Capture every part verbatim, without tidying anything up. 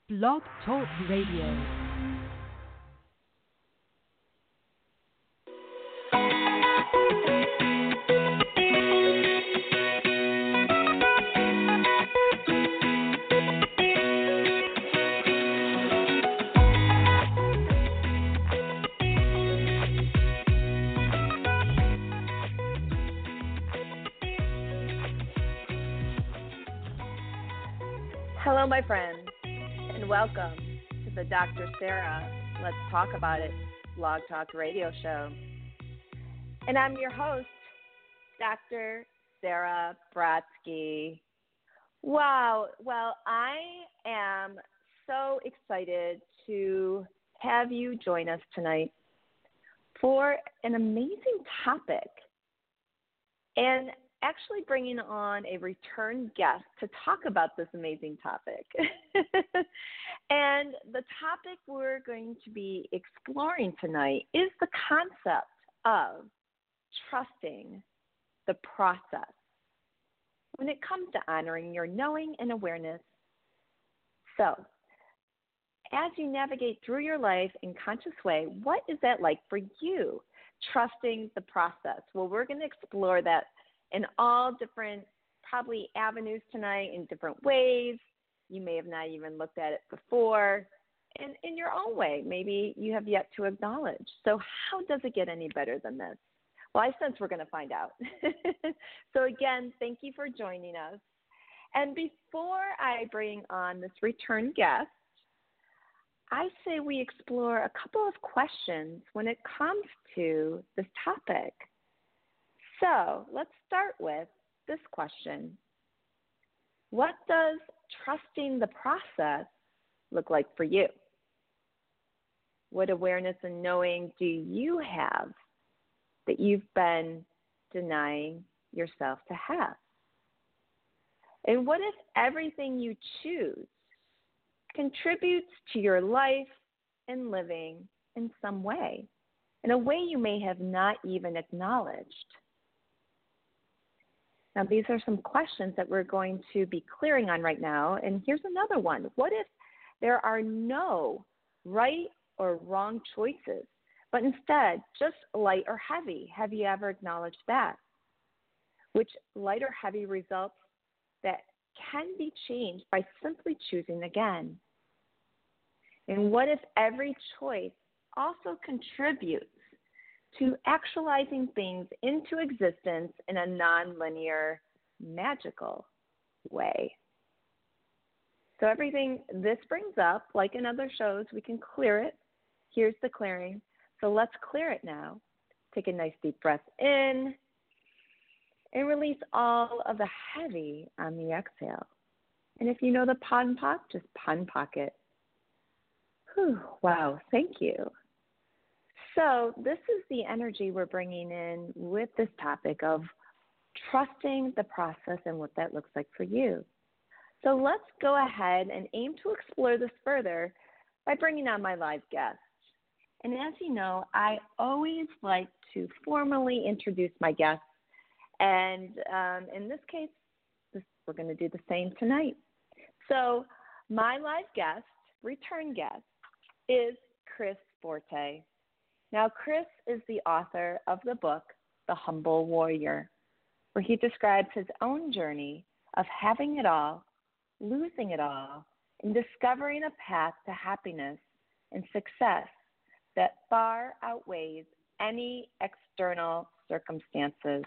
Blog Talk Radio. Hello, my friends, and welcome to the Doctor Sarah Let's Talk About It Blog Talk Radio Show. And I'm your host, Doctor Sarah Brodsky. Wow, well, I am so excited to have you join us tonight for an amazing topic. And actually bringing on a return guest to talk about this amazing topic. And the topic we're going to be exploring tonight is the concept of trusting the process when it comes to honoring your knowing and awareness. So, as you navigate through your life in conscious way, what is that like for you, trusting the process? Well, we're going to explore that in all different probably avenues tonight in different ways. You may have not even looked at it before. And in your own way, maybe you have yet to acknowledge. So how does it get any better than this? Well, I sense we're going to find out. So again, thank you for joining us. And before I bring on this return guest, I say we explore a couple of questions when it comes to this topic. So let's start with this question. What does trusting the process look like for you? What awareness and knowing do you have that you've been denying yourself to have? And what if everything you choose contributes to your life and living in some way, in a way you may have not even acknowledged? Now, these are some questions that we're going to be clearing on right now. And here's another one. What if there are no right or wrong choices, but instead just light or heavy? Have you ever acknowledged that? Which light or heavy results that can be changed by simply choosing again? And what if every choice also contributes to actualizing things into existence in a nonlinear, magical way? So everything this brings up, like in other shows, we can clear it. Here's the clearing. So let's clear it now. Take a nice deep breath in and release all of the heavy on the exhale. And if you know the Pon Pop, just Pon Pocket. Whew, wow, thank you. So this is the energy we're bringing in with this topic of trusting the process and what that looks like for you. So let's go ahead and aim to explore this further by bringing on my live guest. And as you know, I always like to formally introduce my guests. And um, in this case, this, we're going to do the same tonight. So my live guest, return guest, is Chris Forte. Now, Chris is the author of the book, The Humble Warrior, where he describes his own journey of having it all, losing it all, and discovering a path to happiness and success that far outweighs any external circumstances.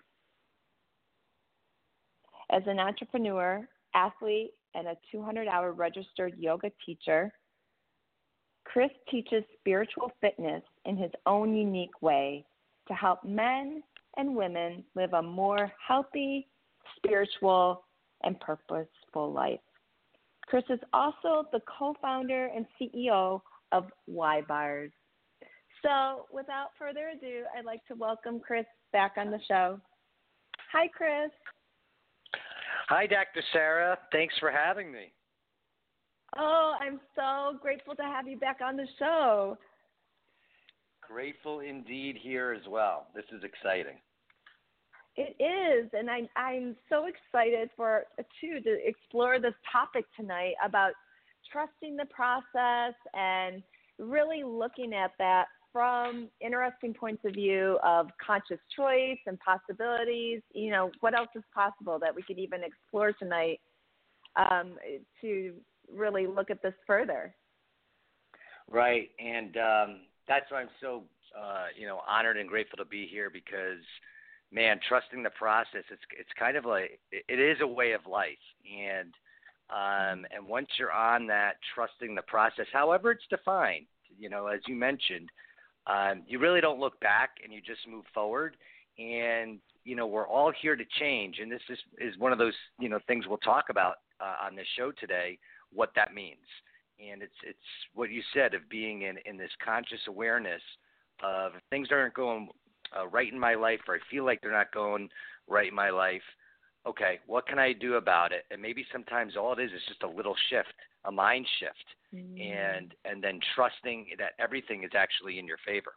As an entrepreneur, athlete, and a two hundred hour registered yoga teacher, Chris teaches spiritual fitness in his own unique way to help men and women live a more healthy, spiritual, and purposeful life. Chris is also the co-founder and C E O of Y Bars. So without further ado, I'd like to welcome Chris back on the show. Hi, Chris. Hi, Doctor Sarah. Thanks for having me. Oh, I'm so grateful to have you back on the show. Grateful indeed here as well. This is exciting. It is, and I'm, I'm so excited for, too, to explore this topic tonight about trusting the process and really looking at that from interesting points of view of conscious choice and possibilities. You know, what else is possible that we could even explore tonight um, to really look at this further? Right, and um, that's why I'm so, uh, you know, honored and grateful to be here because, man, trusting the process, it's it's kind of like, it is a way of life. And um, and once you're on that, trusting the process, however it's defined, you know, as you mentioned, um, you really don't look back and you just move forward. And, you know, we're all here to change. And this is, is one of those, you know, things we'll talk about uh, on this show today, what that means. And it's it's what you said of being in, in this conscious awareness of things aren't going uh, right in my life, or I feel like they're not going right in my life. Okay, what can I do about it? And maybe sometimes all it is is just a little shift, a mind shift, mm-hmm. and and then trusting that everything is actually in your favor.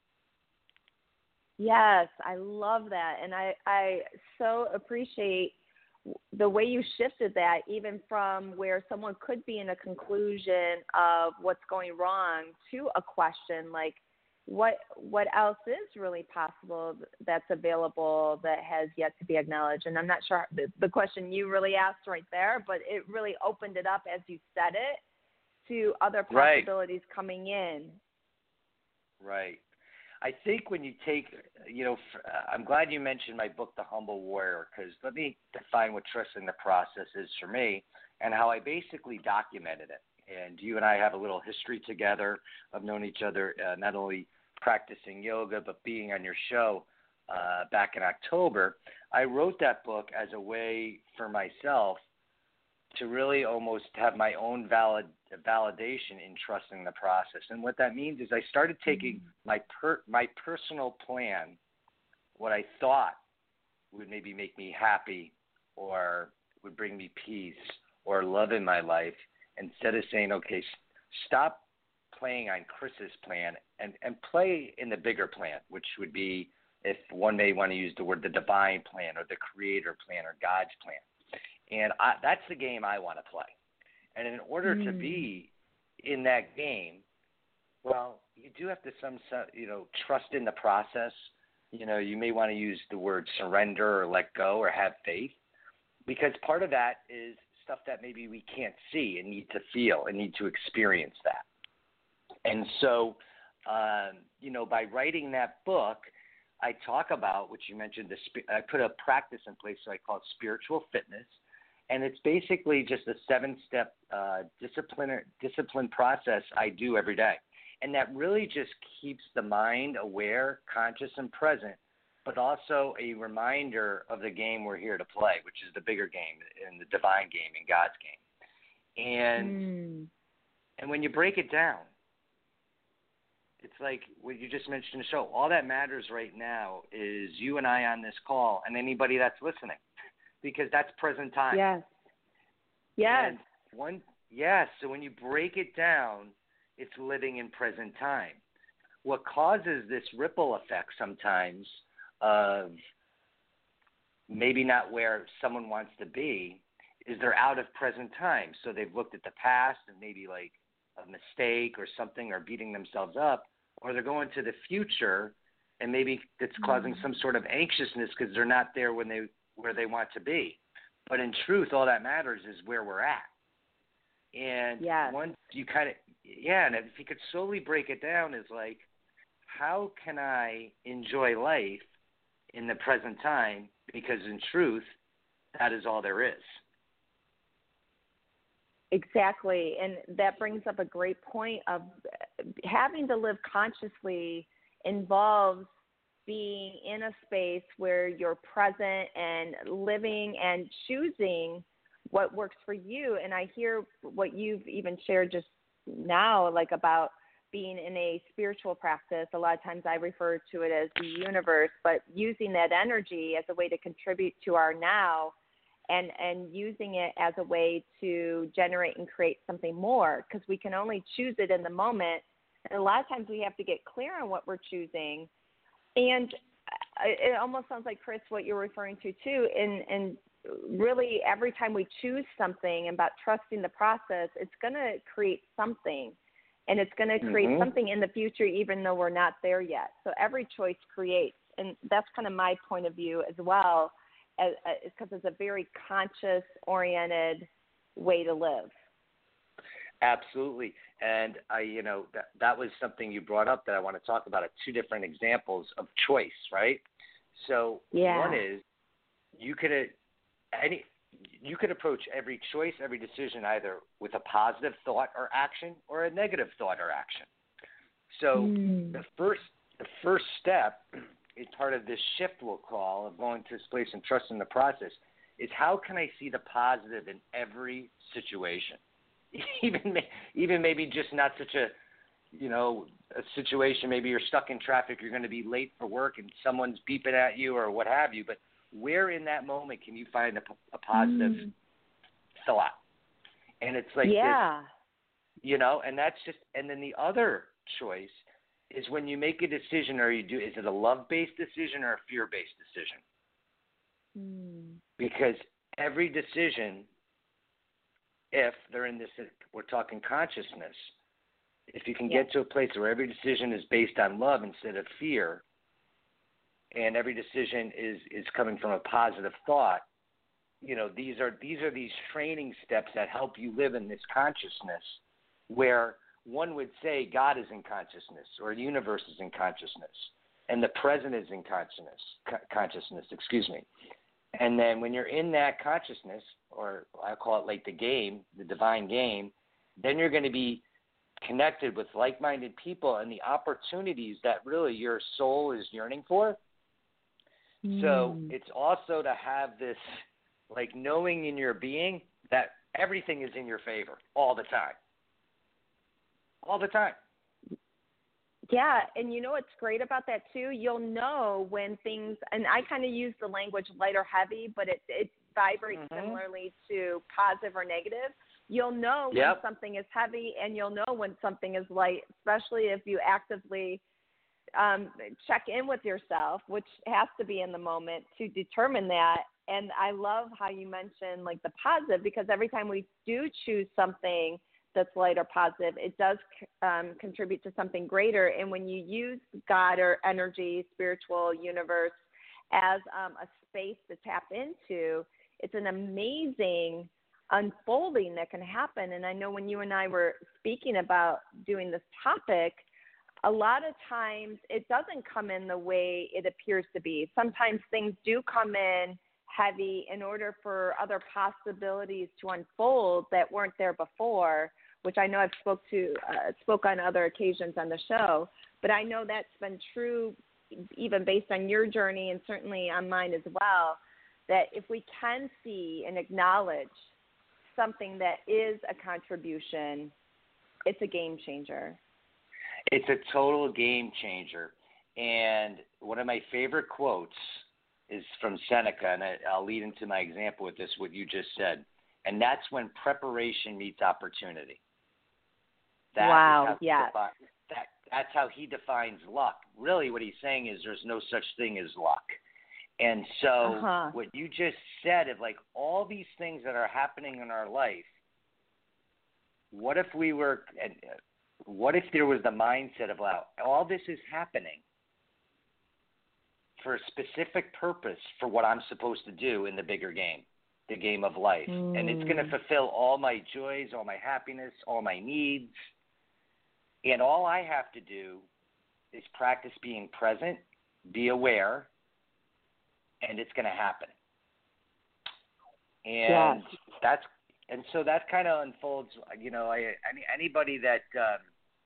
Yes, I love that. And I, I so appreciate the way you shifted that, even from where someone could be in a conclusion of what's going wrong to a question like, what what else is really possible that's available that has yet to be acknowledged? And I'm not sure the, the question you really asked right there, but it really opened it up as you said it to other possibilities right. coming in. Right. I think when you take, you know, I'm glad you mentioned my book, The Humble Warrior, because let me define what trusting the process is for me and how I basically documented it. And you and I have a little history together of knowing each other, uh, not only practicing yoga, but being on your show uh, back in October. I wrote that book as a way for myself to really almost have my own valid validation in trusting the process. And what that means is I started taking my per, my personal plan, what I thought would maybe make me happy or would bring me peace or love in my life, instead of saying, okay, stop playing on Chris's plan and, and play in the bigger plan, which would be, if one may want to use the word, the divine plan or the creator plan or God's plan. And I, that's the game I want to play. And in order mm. to be in that game, well, you do have to some, you know, trust in the process. You know, you may want to use the word surrender or let go or have faith, because part of that is stuff that maybe we can't see and need to feel and need to experience that. And so, um, you know, by writing that book, I talk about, which you mentioned, the, I put a practice in place, so I call it spiritual fitness. And it's basically just a seven-step uh, discipline discipline process I do every day. And that really just keeps the mind aware, conscious, and present, but also a reminder of the game we're here to play, which is the bigger game, and the divine game, and God's game. And mm. and when you break it down, it's like what you just mentioned in the show. All that matters right now is you and I on this call and anybody that's listening, because that's present time. Yes. Yes. And one, yes. So when you break it down, it's living in present time. What causes this ripple effect sometimes of maybe not where someone wants to be is they're out of present time. So they've looked at the past and maybe like a mistake or something, or beating themselves up, or they're going to the future and maybe it's causing mm-hmm. some sort of anxiousness because they're not there when they where they want to be. But in truth, all that matters is where we're at. And yes. once you kind of, yeah, and if you could slowly break it down, is like, how can I enjoy life in the present time? Because in truth, that is all there is. Exactly. And that brings up a great point of having to live consciously involves being in a space where you're present and living and choosing what works for you. And I hear what you've even shared just now, like about being in a spiritual practice. A lot of times I refer to it as the universe, but using that energy as a way to contribute to our now, and, and using it as a way to generate and create something more, because we can only choose it in the moment. And a lot of times we have to get clear on what we're choosing. And it almost sounds like, Chris, what you're referring to too, in, in really every time we choose something about trusting the process, it's going to create something. And it's going to create mm-hmm. something in the future, even though we're not there yet. So every choice creates. And that's kind of my point of view as well, because it's a very conscious-oriented way to live. Absolutely. And I, you know, that, that was something you brought up that I want to talk about, two different examples of choice, right? So yeah. one is you could any you could approach every choice, every decision either with a positive thought or action or a negative thought or action. So mm. the first the first step is part of this shift we'll call of going to this place and trusting the process is how can I see the positive in every situation? Even even maybe just not such a, you know, a situation, maybe you're stuck in traffic, you're going to be late for work and someone's beeping at you or what have you, but where in that moment can you find a, a positive mm. thought? And it's like yeah. this, you know, and that's just, and then the other choice is when you make a decision or you do, is it a love-based decision or a fear-based decision? Mm. Because every decision, if they're in this, we're talking consciousness, if you can yeah. get to a place where every decision is based on love instead of fear, and every decision is, is coming from a positive thought, you know, these are these are these training steps that help you live in this consciousness where one would say God is in consciousness or the universe is in consciousness and the present is in consciousness, co- consciousness, excuse me. And then when you're in that consciousness, or I call it like the game, the divine game, then you're going to be connected with like-minded people and the opportunities that really your soul is yearning for. Mm. So it's also to have this, like, knowing in your being that everything is in your favor all the time. All the time. Yeah, and you know what's great about that too? You'll know when things, and I kind of use the language light or heavy, but it, it vibrates mm-hmm. similarly to positive or negative. You'll know yep. when something is heavy, and you'll know when something is light, especially if you actively um, check in with yourself, which has to be in the moment to determine that. And I love how you mentioned like the positive, because every time we do choose something that's light or positive, it does um, contribute to something greater. And when you use God or energy, spiritual universe as um, a space to tap into, it's an amazing unfolding that can happen. And I know when you and I were speaking about doing this topic, a lot of times it doesn't come in the way it appears to be. Sometimes things do come in heavy in order for other possibilities to unfold that weren't there before, which I know I've spoke to uh, spoke on other occasions on the show. But I know that's been true even based on your journey and certainly on mine as well, that if we can see and acknowledge something that is a contribution, it's a game changer. It's a total game changer. And one of my favorite quotes is from Seneca, and I, I'll lead into my example with this, what you just said. And that's when preparation meets opportunity. That wow, yeah. Defi- that, that's how he defines luck. Really what he's saying is there's no such thing as luck. And so uh-huh. what you just said of like all these things that are happening in our life, what if we were, what if there was the mindset of, wow, all this is happening for a specific purpose for what I'm supposed to do in the bigger game, the game of life. Mm. And it's going to fulfill all my joys, all my happiness, all my needs. And all I have to do is practice being present, be aware, and it's going to happen. And yes. that's, and so that kind of unfolds, you know, I, any, anybody that, um,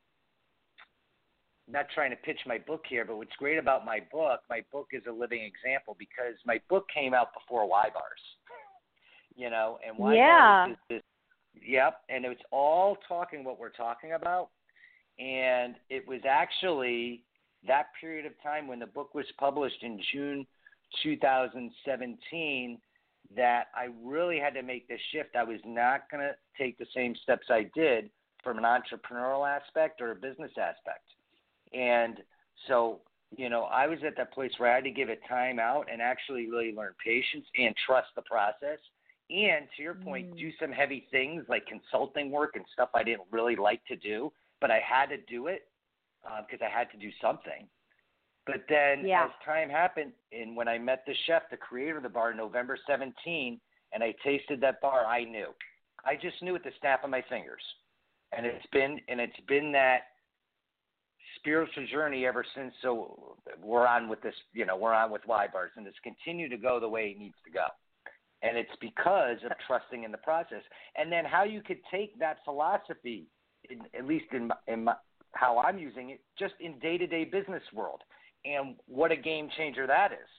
not trying to pitch my book here, but what's great about my book, my book is a living example because my book came out before Y BARS, you know, and Y yeah. BARS is this, yep, and it's all talking what we're talking about. And it was actually that period of time when the book was published in June two thousand seventeen that I really had to make this shift. I was not going to take the same steps I did from an entrepreneurial aspect or a business aspect. And so you know, I was at that place where I had to give it time out and actually really learn patience and trust the process. And to your point, Mm. do some heavy things like consulting work and stuff I didn't really like to do, but I had to do it because uh, I had to do something. But then Yeah. as time happened, and when I met the chef, the creator of the bar, November seventeenth, and I tasted that bar, I knew. I just knew at the snap of my fingers. And it's been and it's been that spiritual journey ever since. So we're on with this, you know, we're on with Y Bars, and it's continued to go the way it needs to go. And it's because of trusting in the process. And then how you could take that philosophy, in, at least in, my, in my, how I'm using it, just in day-to-day business world. And what a game changer that is.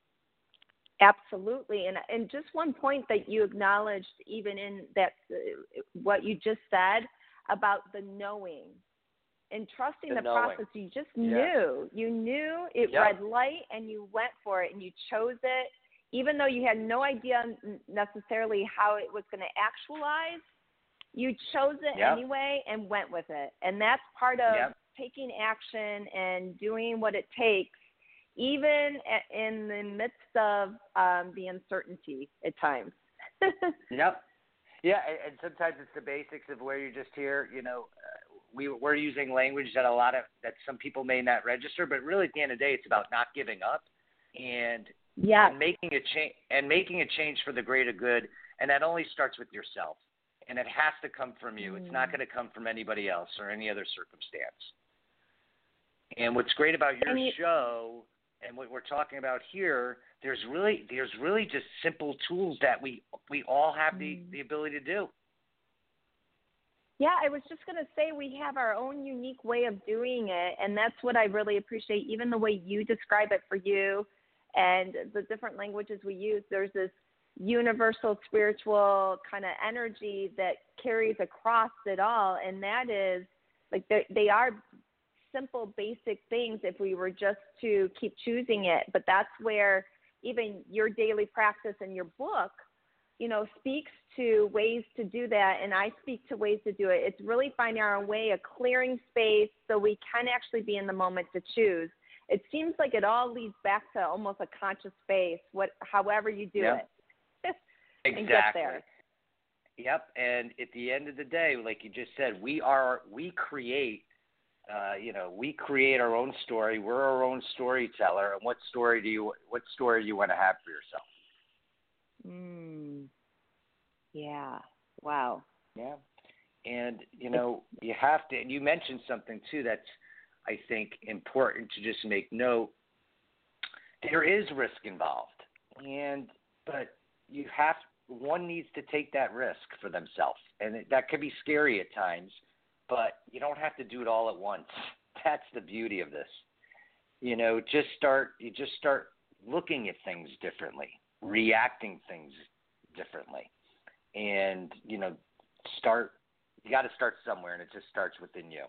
Absolutely. And and just one point that you acknowledged, even in that, uh, what you just said about the knowing and trusting The the, knowing. process. You just Yeah. knew. You knew it Yep. read light, and you went for it, and you chose it, even though you had no idea necessarily how it was going to actualize. You chose it Yep. anyway and went with it. And that's part of Yep. taking action and doing what it takes, even in the midst of um, the uncertainty at times. Yep. Yeah, and, and sometimes it's the basics of where you just hear, you know, uh, we, we're using language that a lot of, that some people may not register, but really at the end of the day, it's about not giving up and, yes. and making a change and making a change for the greater good. And that only starts with yourself. And it has to come from you. Mm. It's not going to come from anybody else or any other circumstance. And what's great about your you, show and what we're talking about here, there's really there's really just simple tools that we we all have the, the ability to do. Yeah, I was just going to say we have our own unique way of doing it, and that's what I really appreciate, even the way you describe it for you and the different languages we use. There's this universal spiritual kind of energy that carries across it all, and that is, like, they are simple, basic things if we were just to keep choosing it. But that's where even your daily practice and your book, you know, speaks to ways to do that, and I speak to ways to do it. It's really finding our own way, a clearing space so we can actually be in the moment to choose. It seems like it all leads back to almost a conscious space, what, however you do yeah. it. Exactly. And get there. Yep. And at the end of the day, like you just said, we are we create. Uh, you know, we create our own story. We're our own storyteller. And what story do you what story do you want to have for yourself? Mm. Yeah. Wow. Yeah. And you know, you have to. And you mentioned something too that's, I think, important to just make note. There is risk involved, and but you have one needs to take that risk for themselves, and it, that could be scary at times, but you don't have to do it all at once. That's the beauty of this. You know, just start. You just start looking at things differently, reacting things differently, and you know, start. You got to start somewhere, and it just starts within you.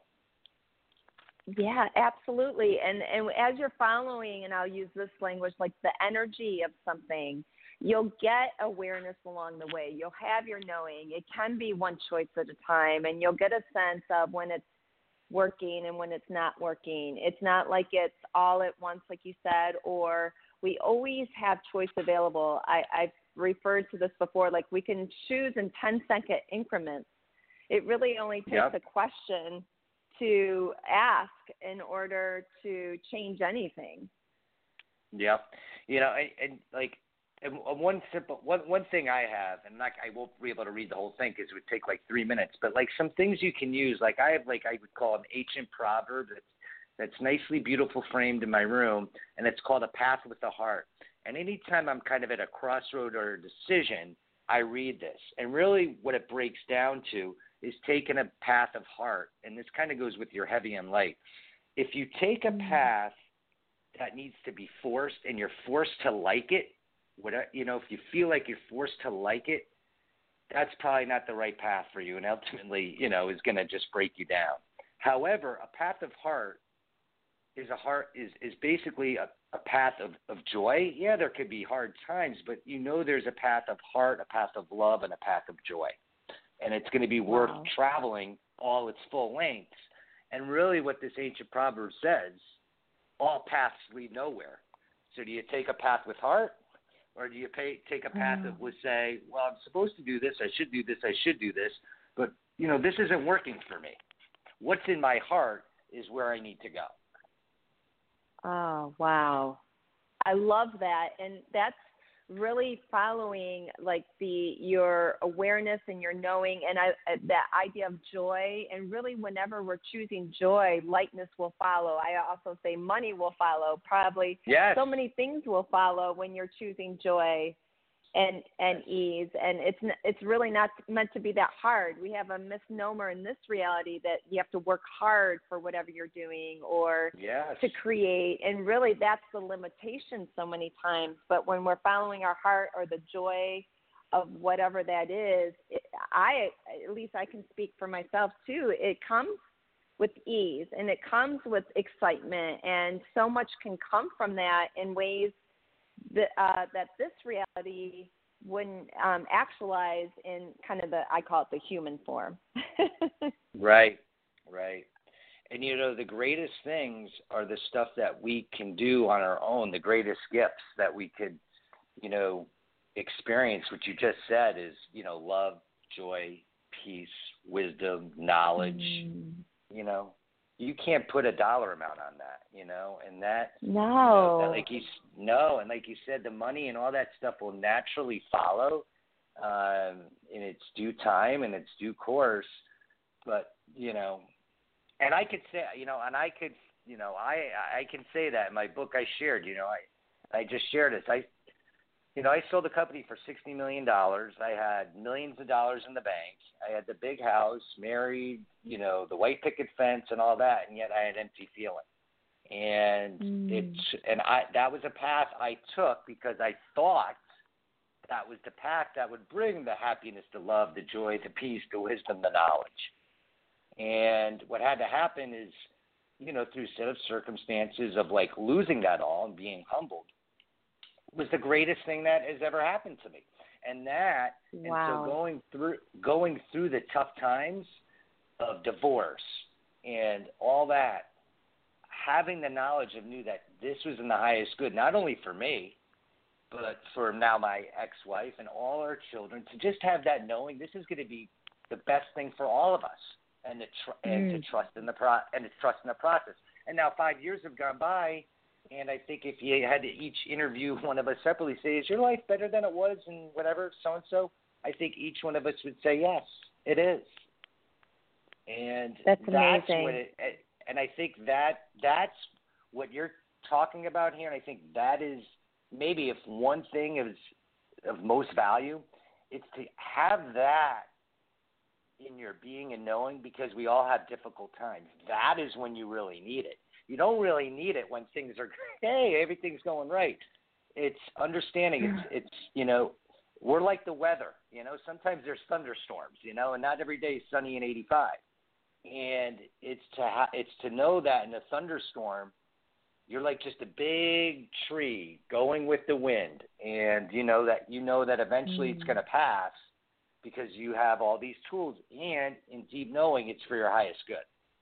Yeah, absolutely. And and as you're following, and I'll use this language, like the energy of something, you'll get awareness along the way. You'll have your knowing. It can be one choice at a time, and you'll get a sense of when it's working and when it's not working. It's not like it's all at once, like you said, or we always have choice available. I, I've referred to this before, like we can choose in ten-second increments. It really only takes Yep. a question to ask in order to change anything. Yep. You know, and, and like, and one simple one one thing I have, and like I won't be able to read the whole thing because it would take like three minutes. But like some things you can use, like I have like I would call an ancient proverb that's that's nicely beautiful framed in my room, and it's called A Path with the Heart. And anytime I'm kind of at a crossroad or a decision, I read this, and really what it breaks down to is taking a path of heart, and this kind of goes with your heavy and light. If you take a path that needs to be forced and you're forced to like it, whatever, you know, if you feel like you're forced to like it, that's probably not the right path for you, and ultimately, you know, is going to just break you down. However, a path of heart is a heart is, is basically a, a path of, of joy. Yeah, there could be hard times, but you know there's a path of heart, a path of love, and a path of joy. And it's going to be worth Wow. traveling all its full length. And really what this ancient proverb says all paths lead nowhere. So do you take a path with heart, or do you pay, take a path that would say, well, I'm supposed to do this, I should do this, I should do this, but, you know, this isn't working for me. What's in my heart is where I need to go. Oh, wow. I love that. And that's really following like the your awareness and your knowing, and I, that idea of joy. And really, whenever we're choosing joy, lightness will follow. I also say money will follow. Probably yes. so many things will follow when you're choosing joy and and ease. And it's it's really not meant to be that hard. We have a misnomer in this reality that you have to work hard for whatever you're doing or yes. to create. And really, that's the limitation so many times. But when we're following our heart or the joy of whatever that is, it, I at least I can speak for myself too. It comes with ease and it comes with excitement, and so much can come from that in ways that, uh, that this reality wouldn't um, actualize in kind of the, I call it the human form. Right, right. And, you know, the greatest things are the stuff that we can do on our own. The greatest gifts that we could, you know, experience, what you just said is, you know, love, joy, peace, wisdom, knowledge, mm. you know. You can't put a dollar amount on that, you know, and that, no, you know, that, like you, no, and like you said, the money and all that stuff will naturally follow um, in its due time and its due course. But, you know, and I could say, you know, and I could, you know, I I can say that in my book I shared, you know, I, I just shared this. I, you know, I sold the company for sixty million dollars. I had millions of dollars in the bank. I had the big house, married, you know, the white picket fence and all that, and yet I had empty feeling. And mm. it's and I that was a path I took because I thought that was the path that would bring the happiness, the love, the joy, the peace, the wisdom, the knowledge. And what had to happen is, you know, through set of circumstances of like losing that all and being humbled, was the greatest thing that has ever happened to me. And that, wow. and so going through going through the tough times of divorce and all that, having the knowledge of knew that this was in the highest good, not only for me, but for now my ex-wife and all our children, to just have that knowing this is going to be the best thing for all of us, and to tr- and mm. to trust in the pro and to trust in the process. And now five years have gone by. And I think if you had to each interview one of us separately, say, is your life better than it was and whatever, so-and-so, I think each one of us would say, yes, it is. And that's, that's amazing. what it, and I think that that's what you're talking about here. And I think that is maybe if one thing is of most value, it's to have that in your being and knowing, because we all have difficult times. That is when you really need it. You don't really need it when things are, hey, everything's going right. It's understanding. It's, it's, you know, we're like the weather. You know, sometimes there's thunderstorms, you know, and not every day is sunny and eighty-five. And it's to ha- it's to know that in a thunderstorm, you're like just a big tree going with the wind, and you know that you know that eventually mm. it's going to pass because you have all these tools, and in deep knowing, it's for your highest good.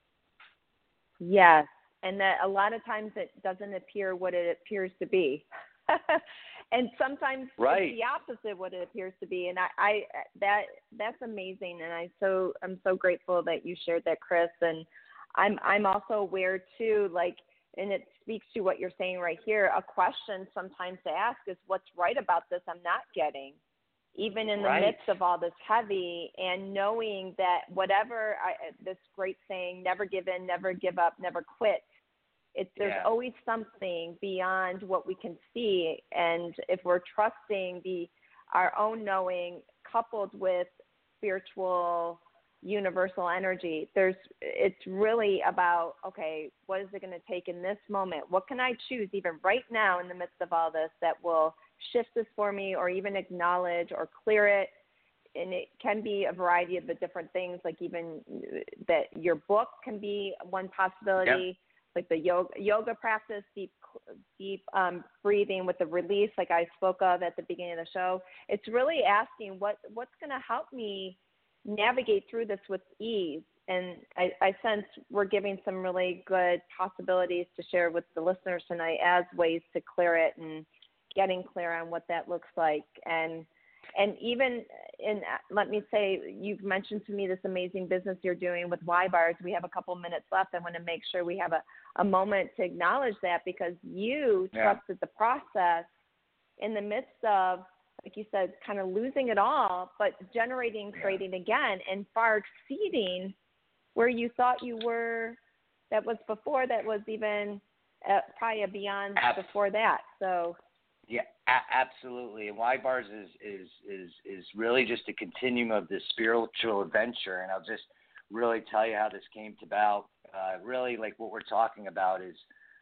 Yes. And that a lot of times it doesn't appear what it appears to be. And sometimes right. it's the opposite of what it appears to be. And I, I that that's amazing. And I so I'm so grateful that you shared that, Chris. And I'm I'm also aware too, like, and it speaks to what you're saying right here. A question sometimes to ask is, what's right about this I'm not getting? Even in the right. midst of all this heavy, and knowing that whatever I, this great saying, never give in, never give up, never quit. It's, there's yeah. always something beyond what we can see. And if we're trusting the our own knowing coupled with spiritual universal energy, there's it's really about, okay, what is it going to take in this moment? What can I choose even right now in the midst of all this that will shift this for me, or even acknowledge or clear it? And it can be a variety of the different things, like even that your book can be one possibility. Yep. Like the yoga, yoga practice, deep, deep um, breathing with the release, like I spoke of at the beginning of the show. It's really asking what what's going to help me navigate through this with ease, and I, I sense we're giving some really good possibilities to share with the listeners tonight as ways to clear it and getting clear on what that looks like. And and even in, let me say, you've mentioned to me this amazing business you're doing with Y Bars. We have a couple minutes left. I want to make sure we have a, a moment to acknowledge that, because you yeah. trusted the process in the midst of, like you said, kind of losing it all, but generating, creating yeah. again, and far exceeding where you thought you were. That was before. That was even uh, probably beyond Absolutely. Before that. So. Yeah, a- absolutely. And Y Bars is, is is is really just a continuum of this spiritual adventure. And I'll just really tell you how this came about. Uh, really, like what we're talking about is,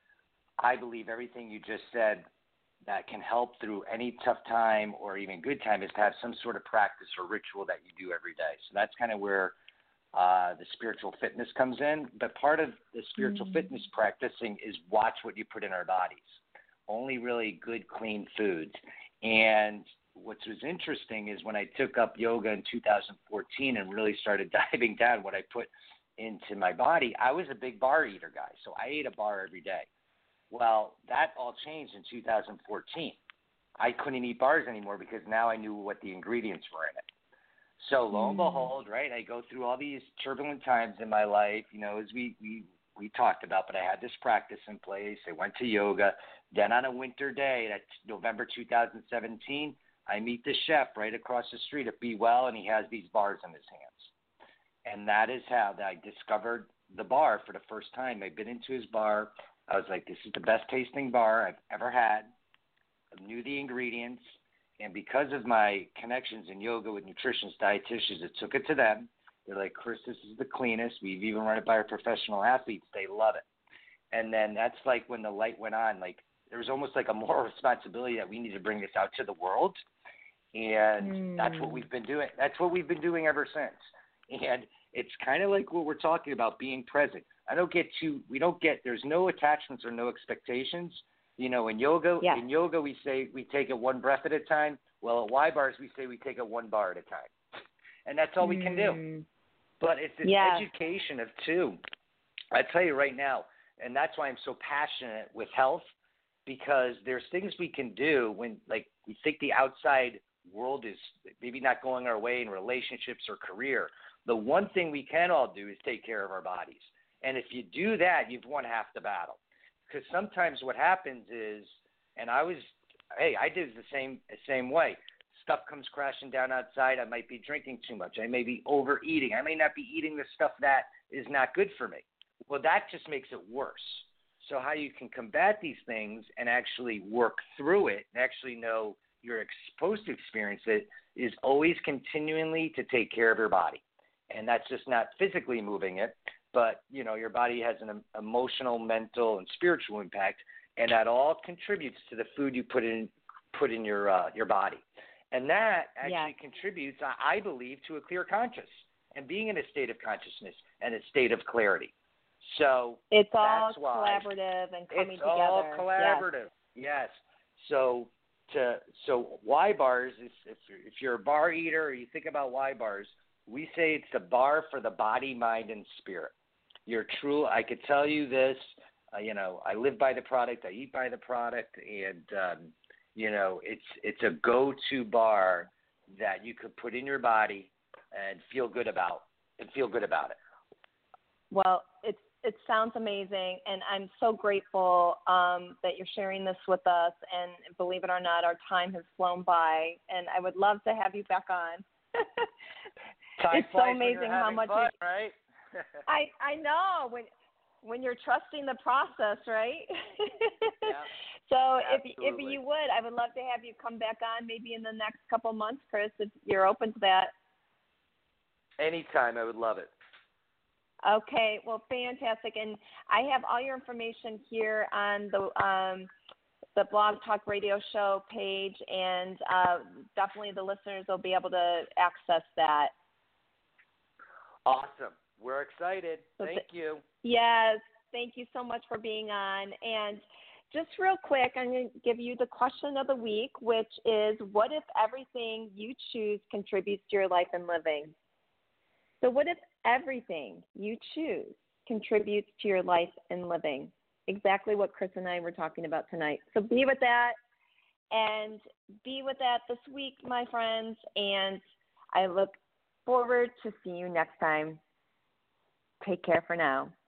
I believe everything you just said that can help through any tough time or even good time is to have some sort of practice or ritual that you do every day. So that's kind of where uh, the spiritual fitness comes in. But part of the spiritual mm-hmm. fitness practicing is watch what you put in our bodies. Only really good, clean foods. And what was interesting is when I took up yoga in two thousand fourteen and really started diving down what I put into my body, I was a big bar eater guy. So I ate a bar every day. Well, that all changed in two thousand fourteen. I couldn't eat bars anymore because now I knew what the ingredients were in it. So lo and behold, right, I go through all these turbulent times in my life, you know, as we, we, we talked about, but I had this practice in place. I went to yoga. Then on a winter day, that's November two thousand seventeen, I meet the chef right across the street at Be Well, and he has these bars in his hands. And that is how that I discovered the bar for the first time. I've been into his bar. I was like, this is the best tasting bar I've ever had. I knew the ingredients. And because of my connections in yoga with nutritionists, dietitians, I took it to them. They're like, Chris, this is the cleanest. We've even run it by our professional athletes. They love it. And then that's like when the light went on, like there was almost like a moral responsibility that we need to bring this out to the world. And mm. that's what we've been doing. That's what we've been doing ever since. And it's kind of like what we're talking about, being present. I don't get too, we don't get, there's no attachments or no expectations. You know, in yoga, yeah. in yoga, we say we take it one breath at a time. Well, at Y Bars, we say we take it one bar at a time. And that's all mm. we can do. But it's an yeah. education of two. I tell you right now, and that's why I'm so passionate with health, because there's things we can do when, like, we think the outside world is maybe not going our way in relationships or career. The one thing we can all do is take care of our bodies. And if you do that, you've won half the battle. Because sometimes what happens is, and I was, hey, I did the same the same way. Stuff comes crashing down outside. I might be drinking too much. I may be overeating. I may not be eating the stuff that is not good for me. Well, that just makes it worse. So how you can combat these things and actually work through it and actually know you're supposed to experience it is always continually to take care of your body. And that's just not physically moving it, but, you know, your body has an emotional, mental, and spiritual impact, and that all contributes to the food you put in put in your uh, your body. And that actually yeah. contributes, I believe, to a clear conscience and being in a state of consciousness and a state of clarity. So it's all that's why collaborative and coming it's together. all collaborative. Yes. yes. So to so Y Bars is if if you're a bar eater or you think about Y Bars, we say it's a bar for the body, mind, and spirit. You're true. I could tell you this. Uh, you know, I live by the product. I eat by the product, and um, you know, it's it's a go-to bar that you could put in your body and feel good about and feel good about it. Well, it's it sounds amazing, and I'm so grateful um, that you're sharing this with us. And believe it or not, our time has flown by, and I would love to have you back on. Time it's so amazing how much fun, you, right? I I know when when you're trusting the process, right? Yeah, so if absolutely. if you would, I would love to have you come back on maybe in the next couple months, Chris, if you're open to that. Anytime, I would love it. Okay, well, fantastic. And I have all your information here on the um, the Blog Talk Radio Show page, and uh, definitely the listeners will be able to access that. Awesome. We're excited. So Thank th- you. Yes, thank you so much for being on. And just real quick, I'm going to give you the question of the week, which is, what if everything you choose contributes to your life and living? So what if everything you choose contributes to your life and living. Exactly what Chris and I were talking about tonight. So be with that and be with that this week, my friends. And I look forward to seeing you next time. Take care for now.